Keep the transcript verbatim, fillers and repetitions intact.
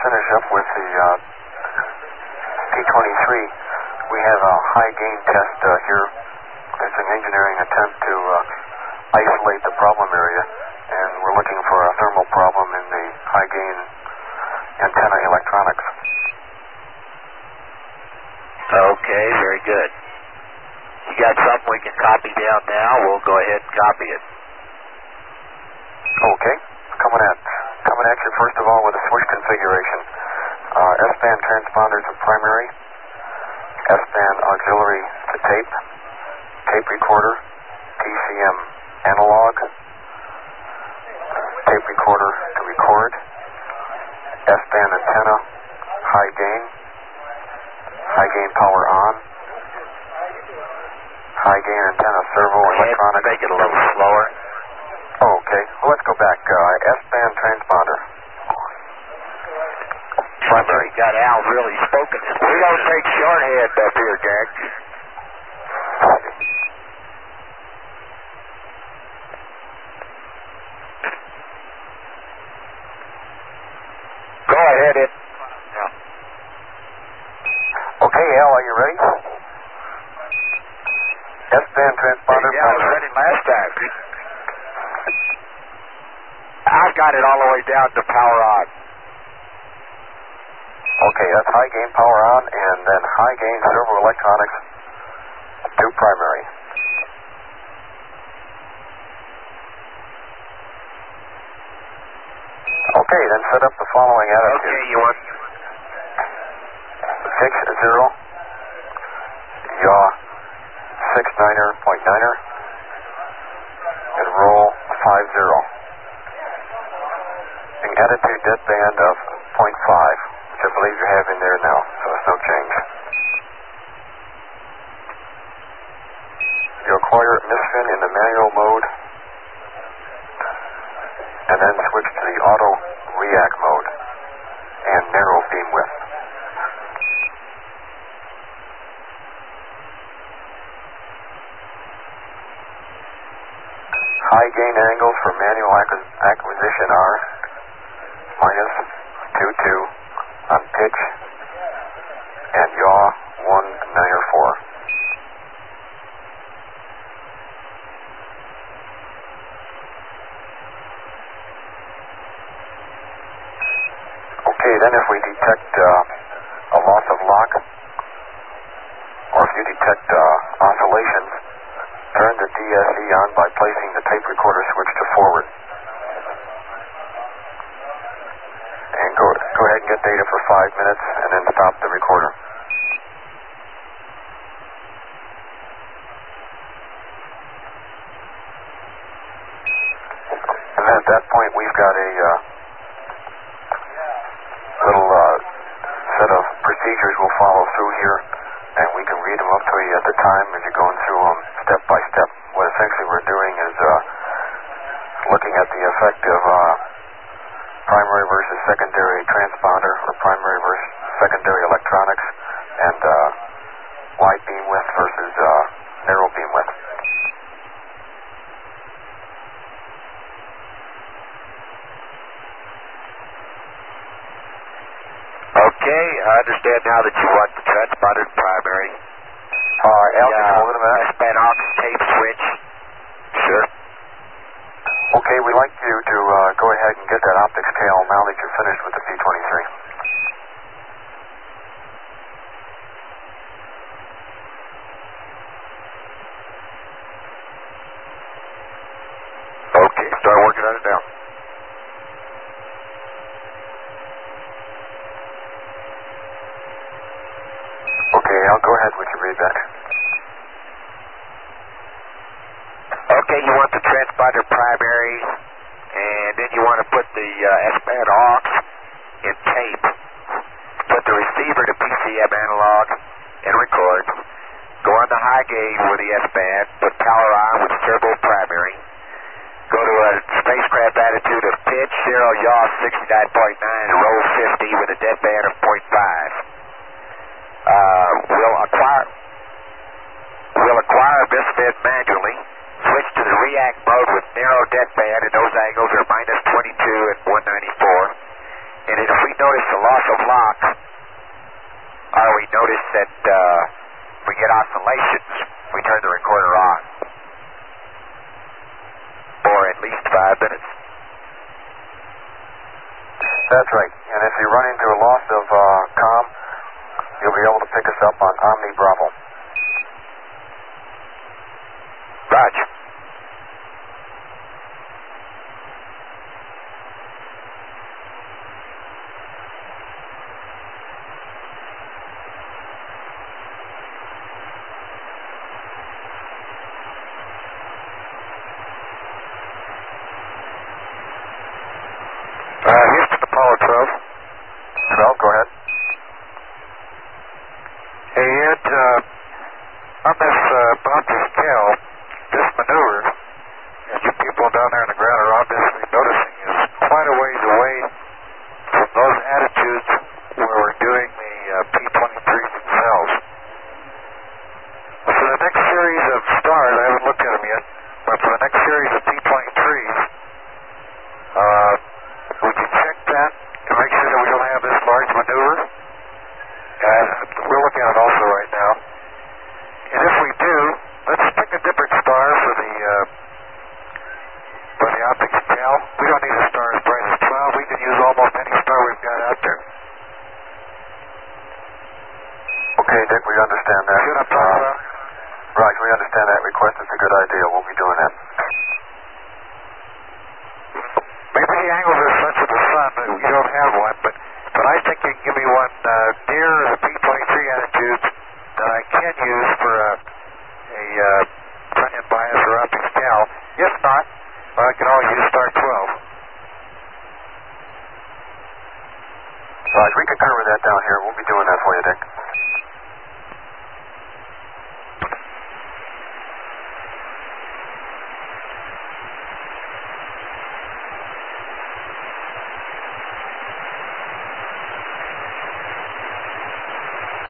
finish up with the uh, P twenty-three. We have a high gain test uh, here. It's an engineering attempt to uh, isolate the problem area, and we're looking for a thermal problem in the high gain antenna electronics. Okay, very good. You got something we can copy down now? We'll go ahead and copy it. Okay, coming at coming at you first of all with a switch configuration. Uh, S-band transponders are primary, S-band auxiliary to tape, tape recorder, T C M analog, tape recorder to record, S-band antenna, high gain, high gain power on, high gain antenna servo electronics. Make it a little slower. Oh, okay. Well, let's go back. Uh, S-band transponder. Primary. Got Al really spoken. We don't take shorthand up here, Jack. Go ahead. It. Okay, Al, are you ready? S-band transponder. Yeah, I was ready last time. I've got it all the way down to power on. Okay, that's high gain power on, and then high gain servo electronics to primary. Okay, then set up the following attitude. Okay, you want six zero, yaw six niner point niner, and roll five zero. An attitude deadband of point five, which I believe you have in there now, so there's no change. You acquire misfin in the manual mode, and then switch to the auto react mode and narrow beam width. High gain angles for manual acquisition are minus two two on pitch and yaw one niner four. Okay, then if we detect uh, a loss of lock, or if you detect uh, oscillations, turn the D S E on by placing the tape recorder switch to forward. And go, go ahead and get data for five minutes and then stop the recorder. And then at that point we've got a uh, little uh, set of procedures we'll follow through here, and we can read them up to you at the time as you're going through them step by step. What essentially we're doing is uh, looking at the effect of uh, primary versus secondary transponder, or primary versus secondary electronics, and uh, wide beam width versus uh, narrow beam width. Okay, I understand now that you want the transponder primary. Uh, Al, can you hold it a minute? S-band aux tape switch. Sure. Okay, we'd like you to uh, go ahead and get that optics tail now that you're finished with the P twenty-three. Okay, start working on it now. Okay, Al, go ahead with your readback. Okay, you want the transponder primary, and then you want to put the uh, S-band aux in tape. Put the receiver to P C M analog and record. Go on the high gain with the S-band, put power on with turbo primary. Go to a spacecraft attitude of pitch, zero yaw sixty-nine point nine, and roll fifty with a deadband of point five. Uh, we'll acquire we'll acquire this bit manually. Switch to the react mode with narrow deadband, and those angles are minus twenty-two and one ninety-four. And then if we notice a loss of lock, or we notice that uh, we get oscillations, we turn the recorder on for at least five minutes. That's right. And if you run into a loss of uh, comm, you'll be able to pick us up on Omni Bravo. Roger. Uh, Houston, Apollo twelve. Well, go ahead. Hey, Ed, uh, on this uh, bounty scale, this maneuver, as you people down there on the ground are obviously noticing, is quite a ways away from those attitudes where we're doing the uh, P twenty-threes themselves. For the next series of stars, I haven't looked at them yet, but for the next series of P twenty-threes, uh, would you check that to make sure that we don't have this large maneuver? Uh, we're looking at it also right now. And if we do, let's pick a different star for the uh, for the optics tail. We don't need a star as bright as twelve. We can use almost any star we've got out there. Okay, Dick, we understand that. See what I'm talking Uh, about? Right, we understand that request. It's a good idea. We'll be doing that. Maybe the angles are such with the sun that you don't have one, but but I think you can give me one uh, near the P twenty-three attitudes that I can use for a, a uh, front-end bias or optics tail. If not, well, I can always use star twelve. Right, we can cover that down here. We'll be doing that for you, Dick.